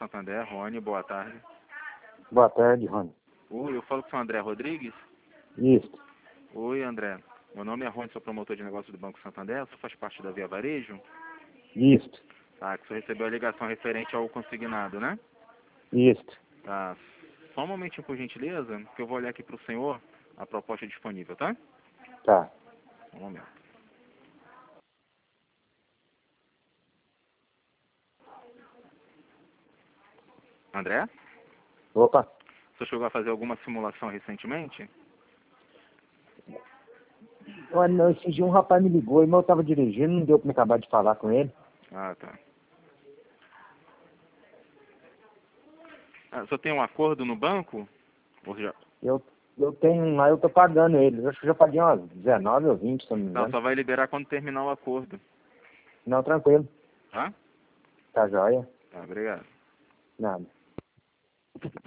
Santander, Rony, boa tarde. Boa tarde, Rony. Oi, eu falo com o senhor André Rodrigues? Isso. Oi, André. Meu nome é Rony, sou promotor de negócios do Banco Santander. Você faz parte da Via Varejo? Isso. Tá, que o senhor recebeu a ligação referente ao consignado, né? Isso. Tá. Só um momentinho, por gentileza, que eu vou olhar aqui para o senhor a proposta disponível, tá? Tá. Um momento. André? Opa. O senhor chegou a fazer alguma simulação recentemente? Olha, não, esse dia um rapaz me ligou, mas eu tava dirigindo, não deu pra me acabar de falar com ele. Ah, tá. O senhor tem um acordo no banco? Ou já... Eu tenho um lá, eu tô pagando ele. Eu acho que eu já paguei umas 19 ou 20, se eu não me Não, engano. só vai liberar quando terminar o acordo. Não, tranquilo. Tá? Tá joia. Tá, obrigado. Nada.